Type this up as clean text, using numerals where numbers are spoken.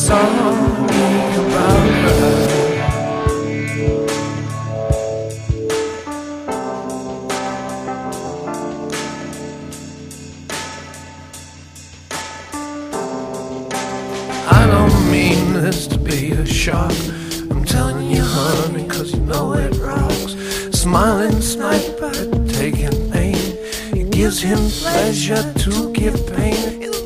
song about her. I don't mean this to be a shock. I'm telling you, honey, cause you know it rocks. Smiling sniper taking aim. It gives him pleasure to give pain.